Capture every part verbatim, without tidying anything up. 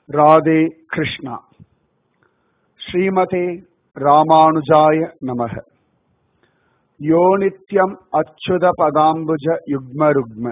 राधे कृष्णा। श्रीमते रामानुजाय नमः। यो नित्यम् अच्युत पदाम्बुज युग्म रुग्म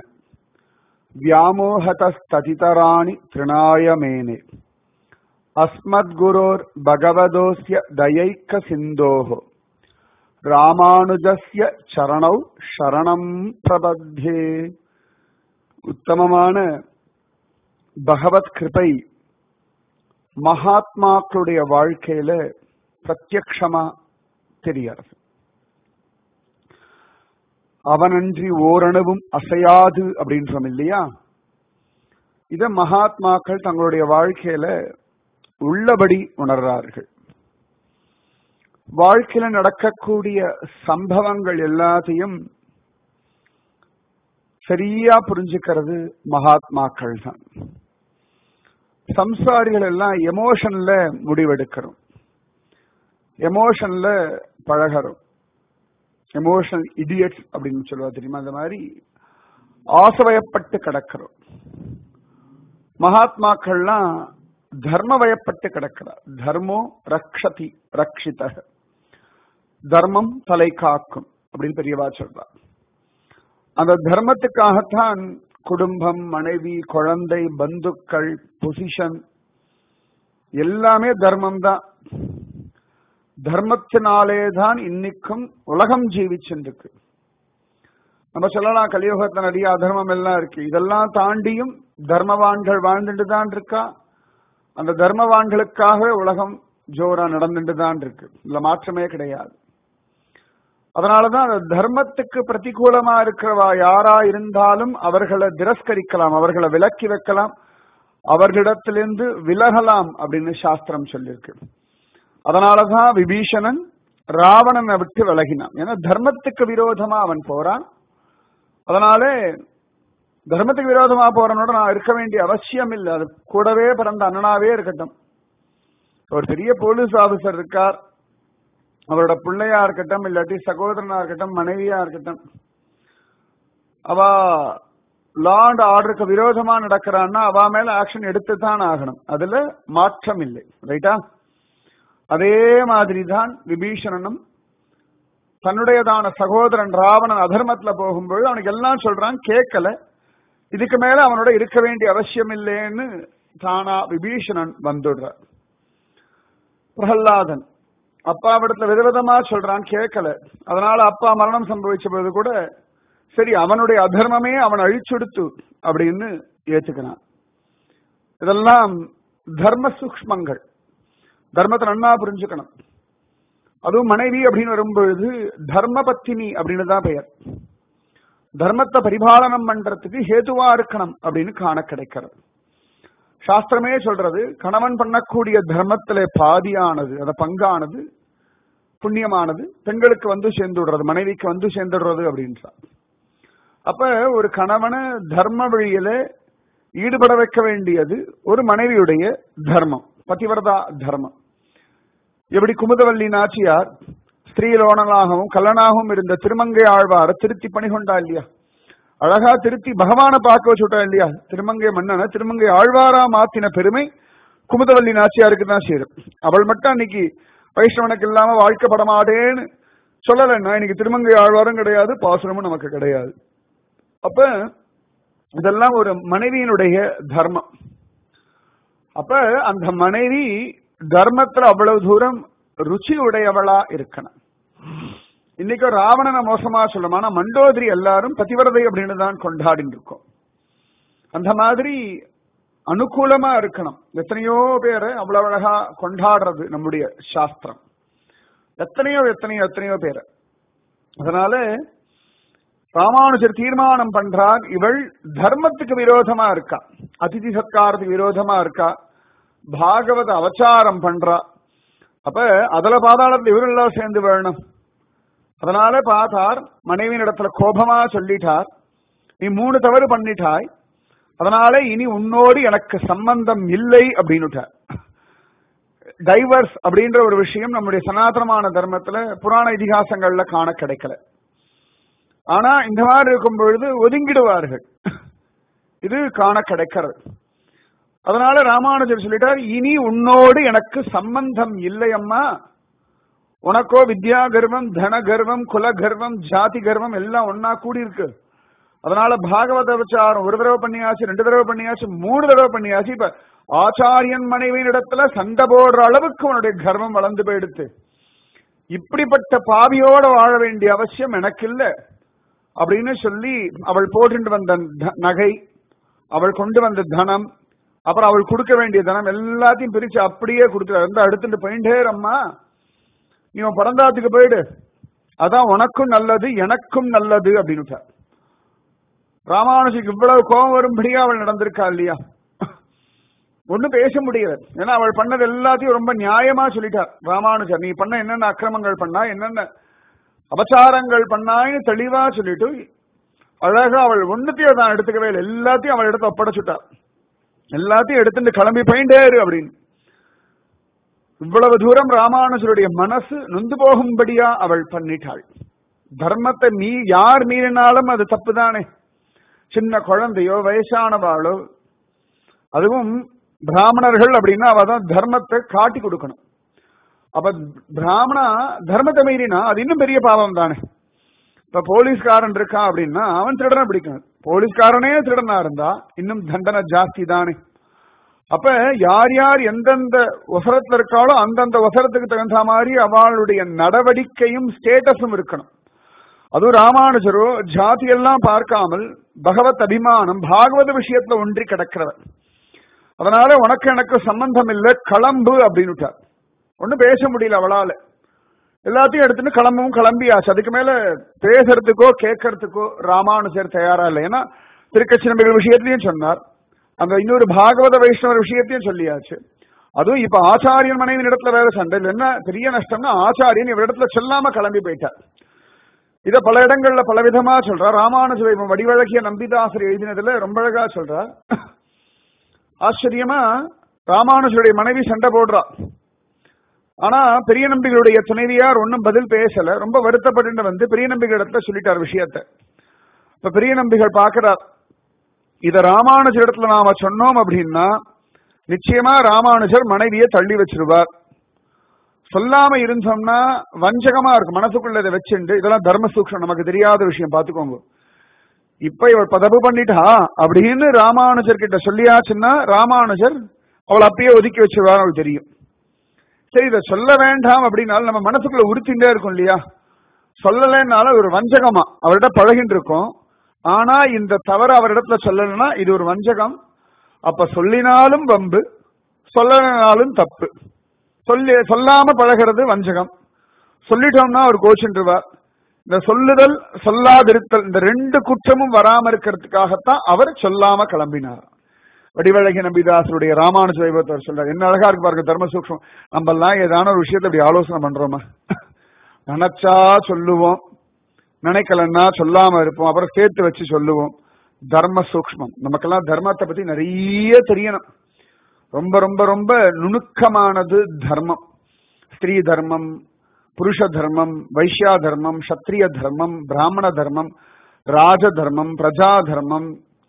व्यामोहतस्ततितराणि तृणाय मेने अस्मद्गुरोर् भगवदोस्य दयैक सिन्धोः रामानुजस्य चरणौ शरणं प्रपद्ये। उत्तमமான பகவத் கிருபை மகாத்மாக்களுடைய வாழ்க்கையில பிரத்யக்ஷமா தெரியாது. அவனன்றி ஓரணுவும் அசையாது அப்படின்றோம் இல்லையா? இத மகாத்மாக்கள் தங்களுடைய வாழ்க்கையில உள்ளபடி உணர்றார்கள். வாழ்க்கையில நடக்கக்கூடிய சம்பவங்கள் எல்லாத்தையும் சரியா புரிஞ்சுக்கிறது மகாத்மாக்கள் தான். சம்சாரிகள் எல்லாம் எமோஷன்ல முடிவெடுக்கிறோம், எமோஷன்ல பழகிறோம். எமோஷனல் இடியட்ஸ் அப்படின்னு சொல்லுவா தெரியுமா? அந்த மாதிரி ஆசவயப்பட்டு கிடக்கிறோம். மகாத்மாக்கள்லாம் தர்மவயப்பட்டு கிடக்கிறார். தர்மோ ரக்ஷதி ரக்ஷித, தர்மம் தலை காக்கும் அப்படின்னு பெரியவா சொல்றார். அந்த தர்மத்துக்காகத்தான் குடும்பம், மனைவி, குழந்தை, பந்துக்கள், பொசிஷன் எல்லாமே தர்மம் தான். தர்மத்தினாலே தான் இன்னைக்கும் உலகம் ஜீவிச்சுருக்கு. நம்ம சொல்லலாம் கலியுகத்துல நிறைய அதர்மம் எல்லாம் இருக்கு. இதெல்லாம் தாண்டியும் தர்மவான்கள் வாழ்ந்துட்டு தான் இருக்கா. அந்த தர்மவான்களுக்காக உலகம் ஜோரா நடந்துட்டு தான் இருக்கு. இதுல மாற்றமே கிடையாது. அதனாலதான் அந்த தர்மத்துக்கு பிரதிகூலமா இருக்கிறவா யாரா இருந்தாலும் அவர்களை திரஸ்கரிக்கலாம், அவர்களை விலக்கி வைக்கலாம், அவர்களிடத்திலிருந்து விலகலாம் அப்படின்னு சாஸ்திரம் சொல்லியிருக்கு. அதனாலதான் விபீஷணன் ராவணனை விட்டு விலகினான். ஏன்னா தர்மத்துக்கு விரோதமா அவன் போறான். அதனாலே தர்மத்துக்கு விரோதமா போறனோட நான் இருக்க வேண்டிய அவசியம் இல்லை. அது கூடவே பிறந்த அண்ணனாவே இருக்கட்டும். ஒரு பெரிய போலீஸ் ஆபீசர் இருக்கார், அவரோட பிள்ளையா இருக்கட்டும், இல்லாட்டி சகோதரனா இருக்கட்டும், மனைவியா இருக்கட்டும், அவ லா அண்ட் ஆர்டருக்கு விரோதமா நடக்கிறான்னா அவ மேல ஆக்ஷன் எடுத்துதான் ஆகணும். அதுல மாற்றம் இல்லை. ரைட்டா? அதே மாதிரிதான் விபீஷணனும் தன்னுடையதான சகோதரன் ராவணன் அதர்மத்துல போகும்போது அவனுக்கு எல்லாம் சொல்றான், கேட்கல. இதுக்கு மேல அவனோட இருக்க வேண்டிய அவசியம் இல்லைன்னு தானா விபீஷணன் வந்துடுறார். பிரகல்லாதன் அப்பாவிடத்துல விதவிதமா சொல்றான், கேட்கல. அதனால அப்பா மரணம் சம்பவிச்ச போது கூட சரி அவனுடைய அதர்மமே அவன் அழிச்சுடுத்து அப்படின்னு ஏத்துக்கிறான். இதெல்லாம் தர்ம சூக்ஷ்மங்கள். தர்மத்தை நன்னா புரிஞ்சுக்கணும். அதுவும் மனைவி அப்படின்னு வரும்பொழுது தர்ம பத்தினி அப்படின்னு தான் பெயர். தர்மத்தை பரிபாலனம் பண்றதுக்கு ஹேதுவா இருக்கணும் அப்படின்னு காண கிடைக்கிறது. சாஸ்திரமே சொல்றது, கணவன் பண்ணக்கூடிய தர்மத்திலே பாதியானது, அந்த பங்கானது புண்ணியமானது பெண்களுக்கு வந்து சேர்ந்துடுறது, மனைவிக்கு வந்து சேர்ந்துடுறது அப்படின்றார். அப்ப ஒரு கணவனை தர்ம வழியில ஈடுபட வைக்க வேண்டியது ஒரு மனைவியுடைய தர்மம், பதிவிரதா தர்மம். எப்படி குமுதவல்லி நாச்சியார் ஸ்திரீலோனனாகவும் கல்லனாகவும் இருந்த திருமங்கை ஆழ்வார திருத்தி பணி கொண்டா இல்லையா? அழகா திருத்தி பகவானை பார்க்க வச்சுட்டா இல்லையா? திருமங்கை மன்னனை திருமங்கை ஆழ்வாரா மாத்தின பெருமை குமுதவல்லி நாச்சியாருக்கு தான் சேரும். அவள் மட்டும் அன்னைக்கு வைஷ்ணவனுக்கு இல்லாம வாழ்க்கப்பட மாட்டேன்னு சொல்லலைன்னா இன்னைக்கு திருமங்கை ஆழ்வாரும் கிடையாது, பாசுரமும் நமக்கு கிடையாது. அப்ப இதெல்லாம் ஒரு மனைவியினுடைய தர்மம். அப்ப அந்த மனைவி தர்மத்துல அவ்வளவு தூரம் ருச்சி உடையவளா இருக்கணும். இன்னைக்கு ராவணனை மோசமா சொல்லணும், ஆனா மண்டோதரி எல்லாரும் பதிவிரதை அப்படின்னு தான் கொண்டாடிட்டு இருக்கோம். அந்த மாதிரி அனுகூலமா இருக்கணும். எத்தனையோ பேரை அவ்வளவு அழகா கொண்டாடுறது நம்முடைய சாஸ்திரம். எத்தனையோ எத்தனையோ எத்தனையோ பேரை. அதனால ராமானுஜர் தீர்மானம் பண்றார், இவள் தர்மத்துக்கு விரோதமா இருக்கா, அதிதி சத்காரத்துக்கு விரோதமா இருக்கா, பாகவத அவச்சாரம் பண்றா. அப்ப அதுல பாதாளத்துல இவரெல்லாம் சேர்ந்து வேணும். அதனால பார்த்தார், மனைவியின் இடத்துல கோபமா சொல்லிட்டார், நீ மூணு தவறு பண்ணிட்டாய், அதனால இனி உன்னோடு எனக்கு சம்பந்தம் இல்லை அப்படின்னுட்டார். டைவர்ஸ் அப்படின்ற ஒரு விஷயம் நம்முடைய சனாதனமான தர்மத்துல புராண இதிகாசங்கள்ல காண கிடைக்கல. ஆனா இந்த மாதிரி இருக்கும் பொழுது ஒதுங்கிடுவார்கள். இது காண கிடைக்கிறது. அதனால ராமானுஜர் சொல்லிட்டார், இனி உன்னோடு எனக்கு சம்பந்தம் இல்லை அம்மா. உனக்கோ வித்யா கர்வம், தன கர்வம், குல கர்வம், ஜாதி கர்வம் எல்லாம் ஒன்னா கூடி இருக்கு. அதனால பாகவத விசாரம் ஒரு தடவை பண்ணியாச்சு, ரெண்டு தடவை பண்ணியாச்சு, மூணு தடவை பண்ணியாச்சு. இப்ப ஆச்சாரியன் மனைவியின் இடத்துல சண்டை போடுற அளவுக்கு உன்னுடைய கர்வம் வளர்ந்து போயிடுத்து. இப்படிப்பட்ட பாவியோட வாழ வேண்டிய அவசியம் எனக்கு இல்லை அப்படின்னு சொல்லி அவள் போட்டு வந்த நகை, அவள் கொண்டு வந்த தனம், அப்புறம் அவள் கொடுக்க வேண்டிய தனம் எல்லாத்தையும் பிரிச்சு அப்படியே கொடுத்துட்டு அடுத்துட்டு போயிட்டே அம்மா, நீ பரந்தாத்துக்கு போயிடு, அதான் உனக்கும் நல்லது எனக்கும் நல்லது அப்படின்னு. ராமானுஜிக்கு இவ்வளவு கோபம் வரும்படியா அவள் நடந்திருக்கா இல்லையா? ஒன்னும் பேச முடியல. ஏன்னா அவள் பண்ணது எல்லாத்தையும் ரொம்ப நியாயமா சொல்லிட்டார் ராமானுஜர். நீ பண்ண என்னென்ன அக்கிரமங்கள் பண்ணா, என்னென்ன அபச்சாரங்கள் பண்ணான்னு தெளிவா சொல்லிட்டு அழகா அவள் ஒன்னுத்தையும் தான் எடுத்துக்கவே இல்லை, எல்லாத்தையும் அவள் எடுத்து ஒப்படைச்சுட்டார். எல்லாத்தையும் எடுத்துட்டு கிளம்பி போயிட்டேரு அப்படின்னு. இவ்வளவு தூரம் ராமானுஜருடைய மனசு நொந்து போகும்படியா அவள் பண்ணிட்டாள். தர்மத்தை மீ யார் மீறினாலும் அது தப்புதானே. சின்ன குழந்தையோ வயசானவாளோ, அதுவும் பிராமணர்கள் அப்படின்னா அவதான் தர்மத்தை காட்டி கொடுக்கணும். அப்ப பிராமணா தர்மத்தை மீறினா அது இன்னும் பெரிய பாவம் தானே. இப்ப போலீஸ்காரன் இருக்கான் அப்படின்னா அவன் திருடனை பிடிக்கணும். போலீஸ்காரனே திருடனா இருந்தா இன்னும் தண்டனை ஜாஸ்தி தானே. அப்ப யார் யார் எந்தெந்த வசரத்துல இருக்காளோ அந்தந்த வசரத்துக்கு தகுந்த மாதிரி அவளுடைய நடவடிக்கையும் ஸ்டேட்டஸும் இருக்கணும். அதுவும் ராமானுஜரோ ஜாதி எல்லாம் பார்க்காமல் பகவத் அபிமானம் பாகவத விஷயத்துல ஒன்றி கிடக்கிறவர். அதனால உனக்கு எனக்கு சம்பந்தம் இல்லை, கிளம்பு அப்படின்னு. ஒன்னும் பேச முடியல அவளால. எல்லாத்தையும் எடுத்துட்டு கிளம்பவும் கிளம்பியாச்சு. அதுக்கு மேல பேசுறதுக்கோ கேட்கறதுக்கோ ராமானுஜர் தயாரா இல்லை. ஏன்னா திருக்கட்சி நம்பிகள் விஷயத்திலையும் சொன்னார், அந்த இன்னொரு பாகவத வைஷ்ணவர் விஷயத்தையும் சொல்லியாச்சு. அதுவும் இப்ப ஆச்சாரியன் மனைவி இடத்துல வேற சண்டை. என்ன பெரிய நஷ்டம்னா ஆச்சாரியன் இவரிடத்துல சொல்லாம கிளம்பி போயிட்டார். இத பல இடங்கள்ல பல விதமா சொல்றார். ராமானுஜர் வடிவழகிய நம்பிதாசர் எழுதினதுல ரொம்ப அழகா சொல்றார். ஆச்சரியமா ராமானுஜருடைய மனைவி சண்டை போடுறா. ஆனா பெரிய நம்பிகளுடைய துணைவியார் ஒன்னும் பதில் பேசல. ரொம்ப வருத்தப்பட்டு வந்து பெரிய நம்பிகள் இடத்துல சொல்லிட்டார் விஷயத்த. இப்ப பெரிய நம்பிகள் பாக்குறார், இத ராமானுஜர் இடத்துல நாம சொன்னோம் அப்படின்னா நிச்சயமா ராமானுஜர் மனைவியை தள்ளி வச்சிருவார். சொல்லாம இருந்தோம்னா வஞ்சகமா இருக்கும். மனசுக்குள்ள இதை வச்சுண்டு இதெல்லாம் தர்ம சூக்ஷம், நமக்கு தெரியாத விஷயம் பாத்துக்கோங்க. இப்ப இவள் பதப்பு பண்ணிட்டா அப்படின்னு ராமானுஜர் கிட்ட சொல்லியாச்சுன்னா ராமானுஜர் அவளை அப்பயே ஒதுக்கி வச்சிருவார். அவளுக்கு தெரியும். சரி இதை சொல்ல வேண்டாம் அப்படின்னாலும் நம்ம மனசுக்குள்ள உறுத்திண்டே இருக்கும் இல்லையா. சொல்லலைன்னாலும் ஒரு வஞ்சகமா அவர்கிட்ட பழகிட்டு இருக்கோம். ஆனா இந்த தவறு அவரிடத்துல சொல்லலைன்னா இது ஒரு வஞ்சகம். அப்ப சொல்லினாலும் வம்பு, சொல்லனாலும் தப்பு. சொல்லி சொல்லாம பழகிறது வஞ்சகம், சொல்லிட்டோம்னா அவர் கோச்சுருவார். இந்த சொல்லுதல் சொல்லாதிருத்தல் இந்த ரெண்டு குற்றமும் வராம இருக்கிறதுக்காகத்தான் அவர் சொல்லாம கிளம்பினார். வடிவழகி நம்பிதாசருடைய ராமானுஜ வைபவத்தை சொல்றார். என்ன அழகா இருக்கு பாருங்க தர்ம சூக்ஷம். நம்ம எல்லாம் ஏதான ஒரு விஷயத்தை அப்படி ஆலோசனை பண்றோமா? நினைச்சா சொல்லுவோம், நினைக்கலன்னா சொல்லாம இருப்போம், அப்புறம் சேர்த்து வச்சு சொல்லுவோம். தர்ம சூக்ஷ்மம். நமக்கெல்லாம் தர்மத்தை பத்தி நிறைய தெரியணும். ரொம்ப ரொம்ப ரொம்ப நுணுக்கமானது தர்மம். ஸ்திரீ தர்மம், புருஷ தர்மம், வைஷ்யா தர்மம், சத்திரிய தர்மம், பிராமண தர்மம், ராஜ தர்மம், பிரஜா தர்மம்,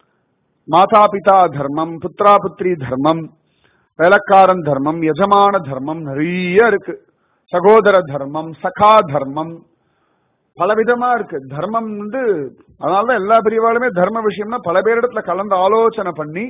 மாதா பிதா தர்மம், புத்திரா புத்திரி தர்மம், வேலைக்காரன் தர்மம், எஜமான தர்மம் நிறைய இருக்கு. சகோதர தர்மம், சகா தர்மம், பலவிதமா இருக்கு தர்மம் வந்து. அதனாலதான் எல்லா பெரியவாளுமே தர்ம விஷயம்னா பல பேரிடத்துல கலந்து ஆலோசனை பண்ணி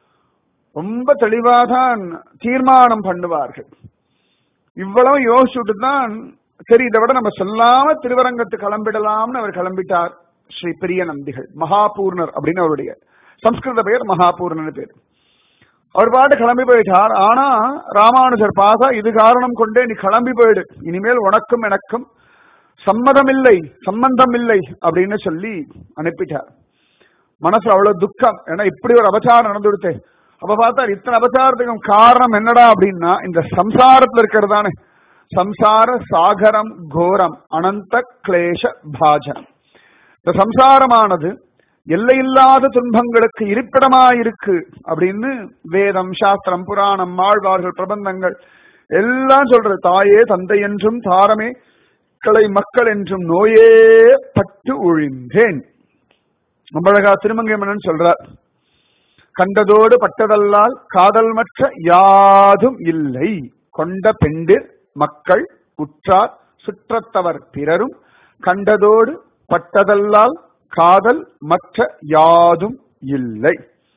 ரொம்ப தெளிவாதான் தீர்மானம் பண்ணுவார்கள். இவ்வளவு யோசிச்சுட்டு தான் சரி இதை விட நம்ம சொல்லாம திருவரங்கத்து கிளம்பிடலாம்னு அவர் கிளம்பிட்டார். ஸ்ரீ பெரிய நம்பிகள் மகாபூர்ணர் அப்படின்னு அவருடைய சம்ஸ்கிருத பெயர் மகாபூர்ணர் பேர். அவர் பாட்டு கிளம்பி போயிட்டார். ஆனா ராமானுஜர் பார்த்தா இது காரணம் கொண்டே நீ கிளம்பி போயிடு, இனிமேல் உனக்கும் எனக்கும் சம்மதம் இல்லை சம்பந்தம் இல்லை அப்படின்னு சொல்லி அனுப்பிட்டார். மனசு அவ்வளவு துக்கம். ஏன்னா இப்படி ஒரு அபச்சாரம் நடந்து விடுத்தே. அப்ப பார்த்தா இத்தனை அபச்சாரத்துக்கும் காரணம் என்னடா அப்படின்னா இந்த சம்சாரத்துல இருக்கிறதானே. சம்சார சாகரம் கோரம் அனந்த கிளேஷ பாஜனம். இந்த சம்சாரமானது எல்லையில்லாத துன்பங்களுக்கு இருப்பிடமாயிருக்கு அப்படின்னு வேதம், சாஸ்திரம், புராணம், ஆழ்வார்கள், பிரபந்தங்கள் எல்லாம் சொல்றது. தாயே தந்தை என்றும் தாரமே களை மக்கள் என்றும் நோயே பட்டு ஒழிந்தேன். நம்மழகா திருமங்கை மன்னன் சொல்றார், கண்டதோடு பட்டதல்லால் காதல் மற்ற யாதும் இல்லை. கொண்ட பெண்டிர் மக்கள் உற்றார் சுற்றத்தவர் பிறரும் கண்டதோடு பட்டதல்லால் காதல் மற்ற யாதும் இல்லை.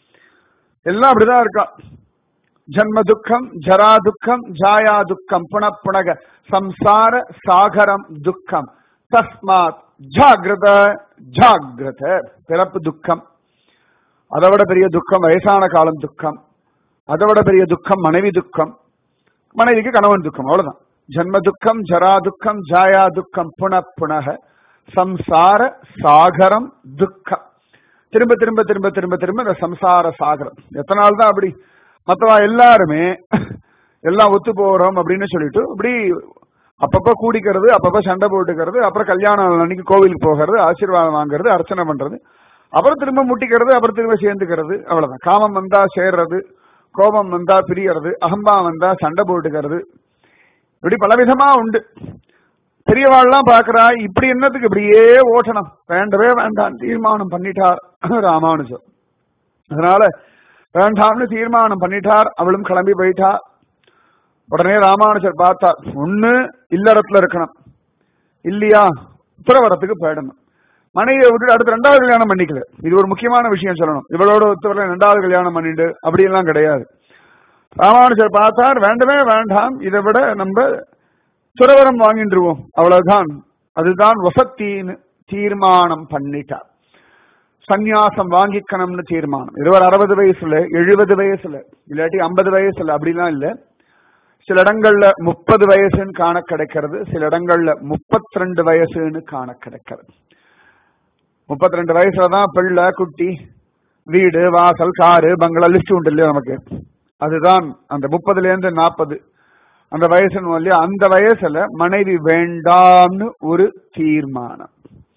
எல்லாம் அப்படிதான் இருக்கா. ஜன்ம துக்கம், ஜரா துக்கம், ஜாயா துக்கம், புனப்புனக சம்சார சாகரம் துக்கம். தஸ்மாத் ஜாகிரத ஜாகிரத. பிறப்பு துக்கம், அதை விட பெரிய துக்கம் வயசான காலம் துக்கம், அதை விட பெரிய துக்கம் மனைவி துக்கம், மனைவிக்கு கணவன் துக்கம். அவ்வளவுதான். ஜன்ம துக்கம், ஜரா துக்கம், ஜாயா துக்கம், புனப்புனக சம்சார சாகரம் துக்கம். திரும்ப திரும்ப திரும்ப திரும்ப திரும்ப இந்த சம்சார சாகரம். எத்தனை நாள் தான் அப்படி? மற்றவா எல்லாருமே எல்லாம் ஒத்து போறோம் அப்படின்னு சொல்லிட்டு இப்படி அப்பப்ப கூடிக்கிறது, அப்பப்ப சண்டை போட்டுக்கிறது, அப்புறம் கல்யாணம் அன்னைக்கு கோவிலுக்கு போகிறது, ஆசீர்வாதம் வாங்குறது, அர்ச்சனை பண்றது, அப்புறம் திரும்ப முட்டிக்கிறது, அப்புறம் திரும்ப சேர்ந்துக்கிறது. அவ்வளவுதான். காமம் வந்தா சேர்றது, கோபம் வந்தா பிரியறது, அகம்பா வந்தா சண்டை போட்டுக்கிறது, இப்படி பலவிதமா உண்டு. பெரியவாள்லாம் பாக்குறா, இப்படி என்னத்துக்கு இப்படியே ஓட்டணும், வேண்டவே வேண்டாம் தீர்மானம் பண்ணிட்டார் ராமானுஜர். அதனால வேண்டாம்னு தீர்மானம் பண்ணிட்டார். அவளும் கிளம்பி போயிட்டா. உடனே ராமானுஜர் பார்த்தார், ஒண்ணு இல்லறத்துல இருக்கணும், இல்லையா துறவரத்துக்கு போயிடணும். மனைவியை விட்டு அடுத்து ரெண்டாவது கல்யாணம் பண்ணிக்கல. இது ஒரு முக்கியமான விஷயம் சொல்லணும். இவளோட ஒத்துவர ரெண்டாவது கல்யாணம் பண்ணிட்டு அப்படி எல்லாம் கிடையாது. ராமானுஜர் பார்த்தார், வேண்டவே வேண்டாம், இதை விட நம்ம துறவரம் வாங்கிட்டுருவோம், அவ்வளவுதான், அதுதான் வசத்தின்னு தீர்மானம் பண்ணிட்டார். சந்நியாசம் வாங்கிக்கணும்னு தீர்மானம். இருவர் அறுபது வயசுல, எழுபது வயசுல, இல்லாட்டி ஐம்பது வயசுல, அப்படிலாம் இல்ல. சில இடங்கள்ல முப்பது வயசுன்னு காண கிடைக்கிறது, சில இடங்கள்ல முப்பத்தி ரெண்டு வயசுன்னு காண கிடைக்கிறது. முப்பத்தி ரெண்டு வயசுலதான் பிள்ளை குட்டி, வீடு வாசல் காரு பங்களா லிஸ்ட் உண்டு இல்லையா நமக்கு. அதுதான் அந்த முப்பதுல இருந்து நாற்பது அந்த வயசுன்னு இல்லையா. அந்த வயசுல மனைவி வேண்டாம்னு ஒரு தீர்மானம்.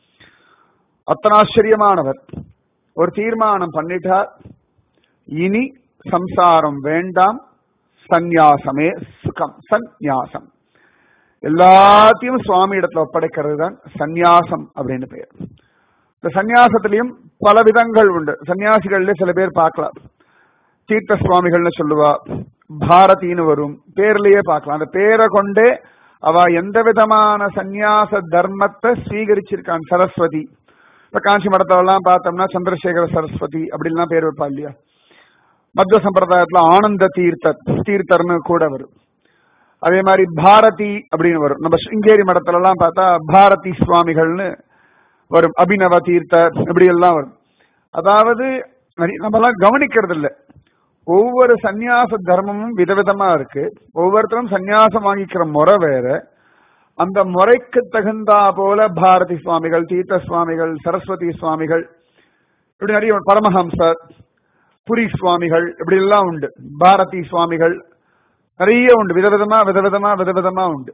அத்தனை ஆச்சரியமானவர். ஒரு தீர்மானம் பண்ணிட்டார், இனி சம்சாரம் வேண்டாம், சந்நியாசமே சுகம். சந்நியாசம் எல்லாத்தையும் சுவாமி இடத்துல ஒப்படைக்கிறது தான் சந்நியாசம் அப்படின்னு பெயர். இந்த சந்நியாசத்திலையும் பல விதங்கள் உண்டு. சன்னியாசிகள்ல சில பேர் பார்க்கலாம், தீர்த்த சுவாமிகள்னு சொல்லுவா, பாரதின்னு வரும், பேர்லயே பார்க்கலாம். அந்த பேரை கொண்டே அவ எந்த விதமான சந்நியாச தர்மத்தை ஸ்வீகரிச்சிருக்கான். சரஸ்வதி, இப்ப காஞ்சி மடத்தெல்லாம் பார்த்தோம்னா சந்திரசேகர சரஸ்வதி அப்படின்லாம் பேர் வைப்பா இல்லையா. மத்வ சம்பிரதாயத்துல ஆனந்த தீர்த்தர் தீர்த்தர்னு கூட வரும். அதே மாதிரி பாரதி அப்படின்னு வரும். நம்ம சிங்கேரி மடத்துல எல்லாம் பார்த்தா பாரதி சுவாமிகள்னு வரும், அபிநவ தீர்த்தர் இப்படி எல்லாம் வரும். அதாவது நம்ம எல்லாம் கவனிக்கிறது இல்லை. ஒவ்வொரு சந்நியாச தர்மமும் விதவிதமா இருக்கு. ஒவ்வொருத்தரும் சந்நியாசம் வாங்கிக்கிற முறை வேற. அந்த முறைக்கு தகுந்தா போல பாரதி சுவாமிகள், தீர்த்த சுவாமிகள், சரஸ்வதி சுவாமிகள், இப்படி நிறைய பரமஹம்சர், புரி சுவாமிகள் இப்படி எல்லாம் உண்டு. பாரதி சுவாமிகள் நிறைய உண்டு. விதவிதமா விதவிதமா விதவிதமா உண்டு.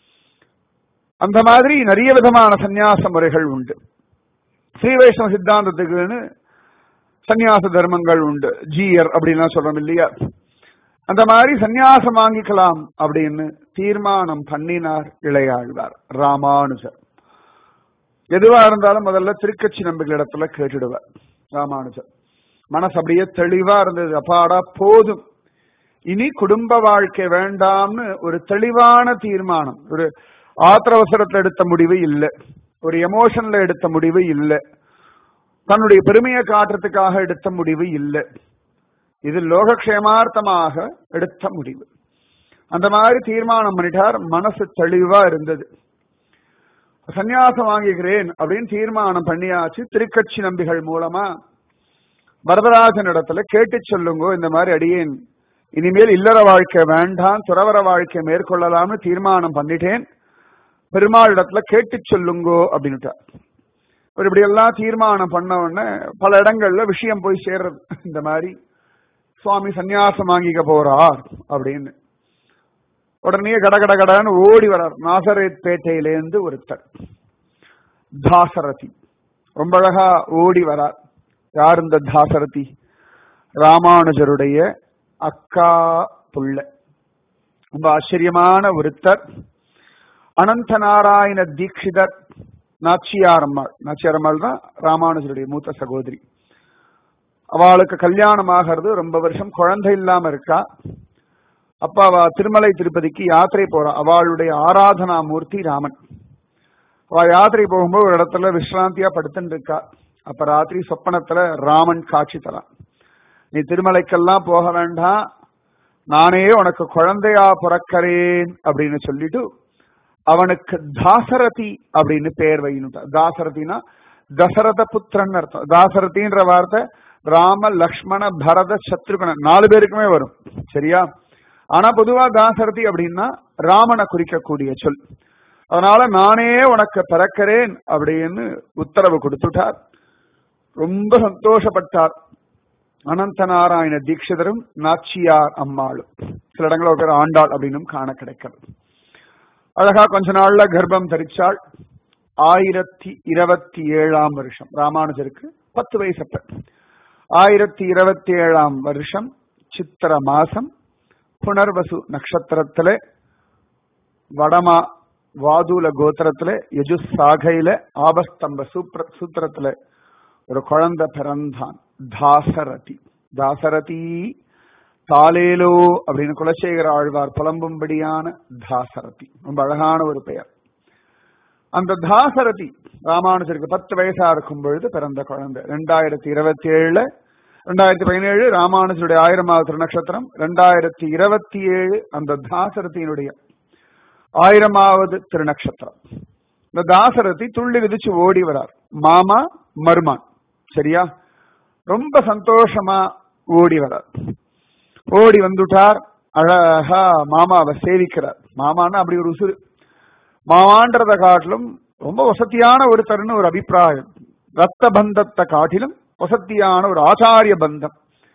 அந்த மாதிரி நிறைய விதமான சந்நியாச முறைகள் உண்டு. ஸ்ரீ வைஷ்ணவ சித்தாந்தத்துக்குன்னு சந்நியாச தர்மங்கள் உண்டு. ஜீயர் அப்படின்லாம் சொல்றோம் இல்லையா. அந்த மாதிரி சந்நியாசம் வாங்கிக்கலாம் அப்படின்னு தீர்மானம் பண்ணினார் இளையாழ்வார் ராமானுஜர். எதுவா இருந்தாலும் முதல்ல திருக்கட்சி நம்பிகளிடத்துல கேட்டுடுவார் ராமானுஜர். மனசு அப்படியே தெளிவா இருந்தது. அப்பாடா போதும், இனி குடும்ப வாழ்க்கை வேண்டாம்னு ஒரு தெளிவான தீர்மானம். ஒரு ஆத்திரவசரத்துல எடுத்த முடிவு இல்லை, ஒரு எமோஷன்ல எடுத்த முடிவு இல்லை, தன்னுடைய பெருமையை காட்டுறதுக்காக எடுத்த முடிவு இல்லை. இது லோகக்ஷேமார்த்தமாக எடுத்த முடிவு. அந்த மாதிரி தீர்மானம் பண்ணிட்டார். மனசு தெளிவா இருந்தது. சந்நியாசம் வாங்குகிறேன் அப்படின்னு தீர்மானம் பண்ணியாச்சு. திருக்கட்சி நம்பிகள் மூலமா வரதராஜன் இடத்துல கேட்டு சொல்லுங்க, இந்த மாதிரி அடியேன் இனிமேல் இல்லற வாழ்க்கை வேண்டாம், துறவர வாழ்க்கை மேற்கொள்ளலாம்னு தீர்மானம் பண்ணிட்டேன், பெருமாள் இடத்துல கேட்டு சொல்லுங்கோ அப்படின்னுட்டார். இப்படி எல்லாம் தீர்மானம் பண்ண உடனே பல இடங்கள்ல விஷயம் போய் சேர்றது. இந்த மாதிரி சுவாமி சந்நியாசம் வாங்கிக்க போறார் அப்படின்னு உடனே கடகட கடன்னு ஓடி வரார். நாசரேத் பேட்டையிலேருந்து ஒருத்தர் தாசரதி ரொம்ப அழகா ஓடி வரார். யார் இந்த தாசரதி? ராமானுஜருடைய அக்கா புள்ள. ரொம்ப ஆச்சரியமான ஒருத்தர். அனந்த நாராயண தீட்சிதர் நாச்சியாரம்மாள். நாச்சியாரம்மாள் தான் ராமானுஜருடைய மூத்த சகோதரி. அவளுக்கு கல்யாணம் ஆகிறது, ரொம்ப வருஷம் குழந்தை இல்லாம இருக்கா. அப்ப அவ திருமலை திருப்பதிக்கு யாத்திரை போறா. அவளுடைய ஆராதனா மூர்த்தி ராமன். அவ யாத்திரை போகும்போது ஒரு இடத்துல விஸ்ராந்தியா படுத்துட்டு இருக்கா. அப்ப ராத்திரி சொப்பனத்துல ராமன் காட்சி தரான். நீ திருமலைக்கெல்லாம் போக வேண்டாம், நானே உனக்கு குழந்தையா பிறக்கிறேன் அப்படின்னு சொல்லிட்டு அவனுக்கு தாசரதி அப்படின்னு பெயர் வைனுட்டா. தாசரதினா தசரத புத்திரன் அர்த்தம். தாசரதின்ற வார்த்தை ராம லக்ஷ்மண பரத சத்ருகணன் நாலு பேருக்குமே வரும், சரியா? ஆனா பொதுவா தாசரதி அப்படின்னா ராமனை குறிக்கக்கூடிய சொல். அதனால நானே உனக்கு பிறக்கிறேன் அப்படின்னு உத்தரவு கொடுத்துட்டார். ரொம்ப சந்தோஷப்பட்டார் அனந்த நாராயண தீட்சிதரும் நாச்சியார் அம்மாளும். சில இடங்களில் ஒரு பேர் ஆண்டாள் அப்படின்னும் காண கிடைக்கிறது. அழகா கொஞ்ச நாள்ல கர்ப்பம் தரிச்சாள். ஆயிரத்தி இருபத்தி ஏழாம் வருஷம் ராமானுஜருக்கு பத்து வயசப்ப. ஆயிரத்தி இருபத்தி ஏழாம் வருஷம் சித்திர மாசம் புனர்வசு நட்சத்திரத்திலே வடமா வாதுல கோத்திரத்திலே யஜுஸ் சாகையில ஆபஸ்தம்ப சூப்ர சூத்திரத்தில ஒரு குழந்தை பிறந்தான், தாசரதி. தாசரதி தாலேலோ அப்படின்னு குலசேகர ஆழ்வார் புலம்பும்படியான தாசரதி, ரொம்ப அழகான ஒரு பெயர். அந்த தாசரதி ராமானுஜருக்கு பத்து வயசா இருக்கும் பொழுது பிறந்த குழந்தை. ரெண்டாயிரத்தி இருபத்தி ஏழுல ரெண்டாயிரத்தி பதினேழு ராமானுஜருடைய ஆயிரமாவது திருநட்சத்திரம், ரெண்டாயிரத்தி இருபத்தி ஏழு அந்த தாசரதியினுடைய ஆயிரமாவது திருநட்சத்திரம். இந்த தாசரதி துள்ளி விதிச்சு ஓடி வரார். மாமா மருமான், சரியா? ரொம்ப சந்தோஷமா ஓடி வரார். ஓடி வந்துட்டார். அழகா மாமாவை சேவிக்கிறார். மாமான்னு அப்படி ஒரு உசுறு. மாமான்றத காட்டிலும் ரொம்ப வசதியான ஒருத்தர்னு ஒரு அபிப்பிராயம். ரத்த பந்தத்தை காட்டிலும் வசதியான ஒரு ஆச்சாரிய பந்தம்.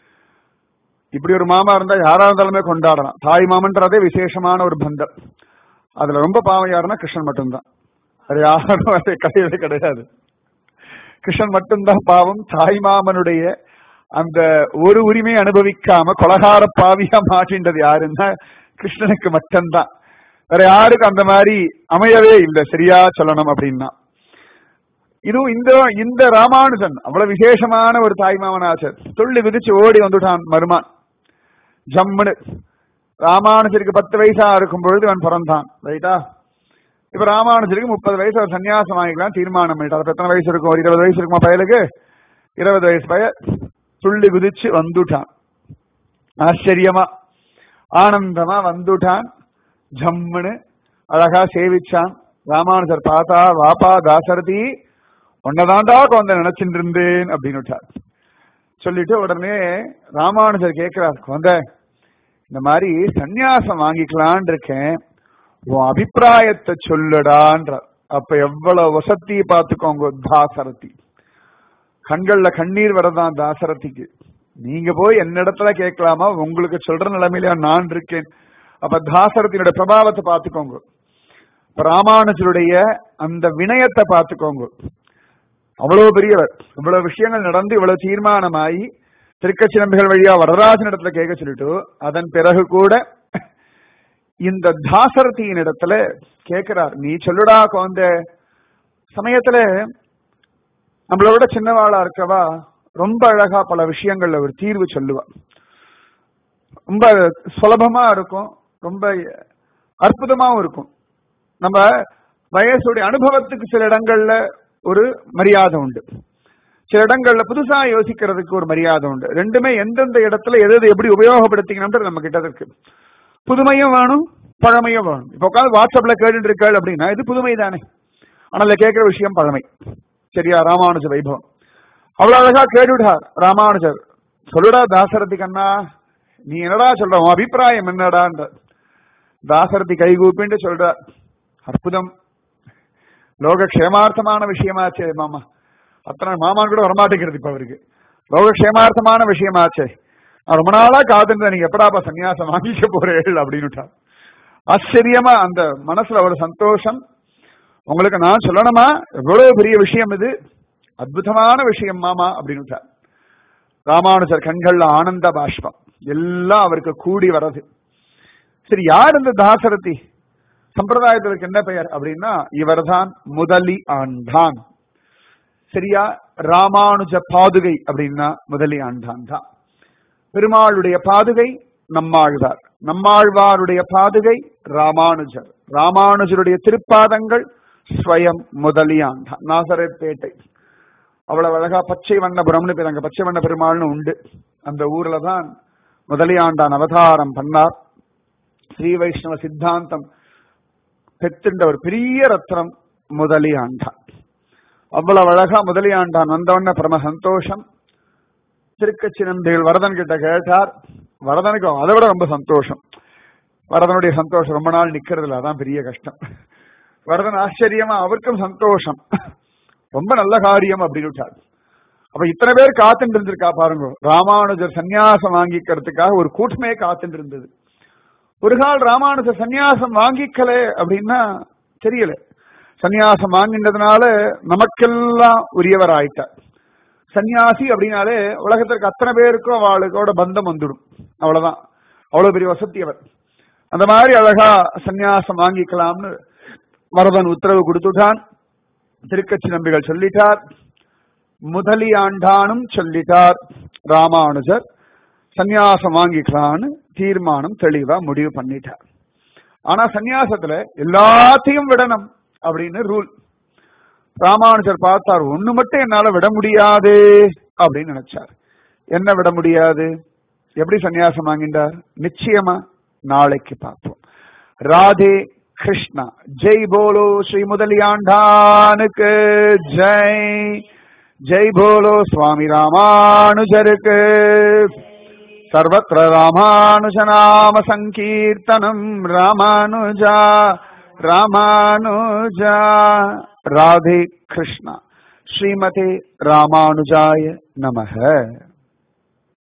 இப்படி ஒரு மாமா இருந்தா யாரா இருந்தாலுமே கொண்டாடலாம். தாய் மாமன்றதே விசேஷமான ஒரு பந்தம். அதுல ரொம்ப பாவம் யாருன்னா கிருஷ்ணன் மட்டும்தான். அது யாரும் கிடையவே கிடையாது. கிருஷ்ணன் மட்டும்தான் பாவம். தாய் மாமனுடைய அந்த ஒரு உரிமையை அனுபவிக்காம கொலகார பாவியா மாற்றின்றது யாருன்னா கிருஷ்ணனுக்கு மட்டும்தான். வேற யாருக்கு அந்த மாதிரி அமையவே இல்லை, சரியா சொல்லணும் அப்படின்னா. இதுவும் இந்த இந்த ராமானுஜன் அவ்வளவு விசேஷமான ஒரு தாய்மாமனாச்சர். துள்ளி விதிச்சு ஓடி வந்துட்டான் மருமான். ஜம்முனு ராமானுஜருக்கு பத்து வயசா இருக்கும் பொழுது அவன் பிறந்தான், ரைட்டா? இப்ப ராமானுஜருக்கு முப்பது வயசு அவர் சன்னியாசம் வாங்கிக்கலாம் தீர்மானம் பண்ணிட்டார். எத்தனை வயசு இருக்கும்? ஒரு இருபது வயசு இருக்குமா பயலுக்கு? இருபது வயசு பய துள்ளி குதிச்சு வந்துட்டான். ஆச்சரியமா ஆனந்தமா வந்துட்டான். ஜம்முன்னு அழகா சேவிச்சான். ராமானுஜர் பார்த்தா, வாப்பா தாசரதி, உன்னதாண்டா குழந்தை நினைச்சுட்டு இருந்தேன் அப்படின்னு சொல்லிட்டு உடனே ராமானுஜர் கேட்கிறார், குழந்தை இந்த மாதிரி சந்நியாசம் வாங்கிக்கலான் இருக்கேன், உன் அபிப்பிராயத்தை சொல்லுடான்ற. அப்ப எவ்வளவு வசதி பார்த்துக்கோங்க தாசரதி. கண்கள்ல கண்ணீர் வரதான் தாசரதிக்கு. நீங்க போய் என்னிடத்துல கேட்கலாமா? உங்களுக்கு சொல்ற நிலைமையில நான் இருக்கேன். அப்ப தாசரத்தினுடைய பிரபாவத்தை பார்த்துக்கோங்க. ராமானுஜருடைய அந்த வினயத்தை பார்த்துக்கோங்க. அவ்வளவு பெரியவர். இவ்வளவு விஷயங்கள் நடந்து இவ்வளவு தீர்மானமாயி திருக்கச்சி நம்பிகள் வழியா வரராஜன் இடத்துல கேட்க சொல்லிட்டு அதன் பிறகு கூட இந்த தாசரதியின் இடத்துல கேட்கிறார், நீ சொல்லுடா குழந்தை. சமயத்துல நம்மளோட சின்னவாளா இருக்கவா ரொம்ப அழகா பல விஷயங்கள்ல ஒரு தீர்வு சொல்லுவா. ரொம்ப சுலபமா இருக்கும், ரொம்ப அற்புதமாவும் இருக்கும். நம்ம வயசுடைய அனுபவத்துக்கு சில இடங்கள்ல ஒரு மரியாதை உண்டு, சில இடங்கள்ல புதுசா யோசிக்கிறதுக்கு ஒரு மரியாதை உண்டு. ரெண்டுமே எந்தெந்த இடத்துல எது எது எப்படி உபயோகப்படுத்திக்கணும்ன்றது நம்ம கிட்ட இருக்கு. புதுமையும் வேணும், பழமையும் வேணும். இப்ப உட்காந்து வாட்ஸ்அப்ல கேட்டு இருக்காள் அப்படின்னா இது புதுமை தானே, ஆனால் கேட்கிற விஷயம் பழமை, சரியா? ராமானுஜ வைபவம் அவ்வளவு அழகா கேட்டுவிட்டார் ராமானுஜர். சொல்லுடா தாசரதி கண்ணா, நீ என்னடா சொல்ற, உன் அபிப்பிராயம் என்னடான்ற. தாசரதி கைகூப்பின்னு சொல்ற, அற்புதம், லோக க்ஷேமார்த்தமான விஷயமாச்சே மாமா. அத்தனை மாமான் கூட வரமாட்டேங்கிறது இப்ப அவருக்கு. லோக க்ஷேமார்த்தமான விஷயமாச்சே, நான் ரொம்ப நாளா காதுன்ற, நீங்க எப்படாப்பா சன்னியாசம் வாங்கிக்க போறேள் அப்படின்னுட்டா. ஆச்சரியமா அந்த மனசுல ஒரு சந்தோஷம். உங்களுக்கு நான் சொல்லணுமா, எவ்வளவு பெரிய விஷயம் இது, அற்புதமான விஷயம் மாமா அப்படின்னுட்டா. ராமானுஜர் கண்கள்ல ஆனந்த பாஷ்பம், எல்லாம் அவருக்கு கூடி வரது. சரி, யார் இந்த தாசரதி? சம்பிரதாயத்திற்கு என்ன பெயர் அப்படின்னா இவர்தான் முதலி ஆண்டான், சரியா? ராமானுஜ பாதுகை அப்படின்னா முதலியாண்டான் தான். பெருமாளுடைய பாதுகை நம்மாழ்வார், நம்மாழ்வாருடைய பாதுகை ராமானுஜர், ராமானுஜருடைய திருப்பாதங்கள் ஸ்வயம் முதலியாண்டான். நாசரேத்பேட்டை அவ்வளவு அழகா பச்சை வண்ணபுரம்னு பேர், அங்க பச்சை வண்ண பெருமாள்னு உண்டு. அந்த ஊர்ல தான் முதலியாண்டான் அவதாரம் பண்ணார். ஸ்ரீ வைஷ்ணவ சித்தாந்தம் பெற்றுண்ட ஒரு பெரிய ரத்னம் முதலியாண்டான். அவ்வளவு அழகா முதலியாண்டான் வந்தவன பரம சந்தோஷம். திருக்கச்சி நம்பிகள் வரதன் கிட்ட கேட்டார். வரதனுக்கு அதை விட ரொம்ப சந்தோஷம். வரதனுடைய சந்தோஷம் ரொம்ப நாள் நிக்கிறது இல்லை, அதான் பெரிய கஷ்டம். வரதன் ஆச்சரியமா அவருக்கும் சந்தோஷம், ரொம்ப நல்ல காரியம் அப்படின்னு விட்டார். அப்ப இத்தனை பேர் காத்துட்டு இருந்திருக்கா பாருங்க. ராமானுஜர் சன்னியாசம் வாங்கிக்கிறதுக்காக ஒரு கூட்டமே காத்துட்டு இருந்தது. ஒரு கால் ராமானுஜர் சன்னியாசம் வாங்கிக்கல அப்படின்னா தெரியல. சன்னியாசம் வாங்கினதுனால நமக்கெல்லாம் உரியவர் ஆயிட்டார். சன்னியாசி அப்படின்னாலே உலகத்திற்கு அத்தனை பேருக்கும் அவளுக்கோட பந்தம் வந்துடும், அவ்வளவுதான். அவ்வளவு பெரிய வசதி அவர். அந்த மாதிரி அழகா சன்னியாசம் வாங்கிக்கலாம்னு வரதன் உத்தரவு கொடுத்துட்டான். திருக்கச்சி நம்பிகள் சொல்லிட்டார், முதலியாண்டானும் சொல்லிட்டார். ராமானுஜர் சன்னியாசம் வாங்கிக்கலான்னு தீர்மானம் தெளிவா முடிவு பண்ணிட்டார். ஆனா சன்னியாசத்துல எல்லாத்தையும் விடணும் அப்படின்னு ரூல். ராமானுஜர் பார்த்தார், ஒண்ணு மட்டும் என்னால விட முடியாது அப்படின்னு நினைச்சார். என்ன விட முடியாது? எப்படி சன்னியாசம் வாங்கிட்டார்? நிச்சயமா நாளைக்கு பார்ப்போம். ராதே கிருஷ்ணா. ஜெய் போலோ ஸ்ரீ முதலியாண்டானுக்கு ஜெய். ஜெய் போலோ சுவாமி ராமானுஜருக்கு. சர்வத்ர ராமானுஜ நாம சங்கீர்த்தனம். ராமானுஜா ராமானுஜா. ராதே கிருஷ்ணா. ஸ்ரீமதே ராமானுஜாய நமஹ.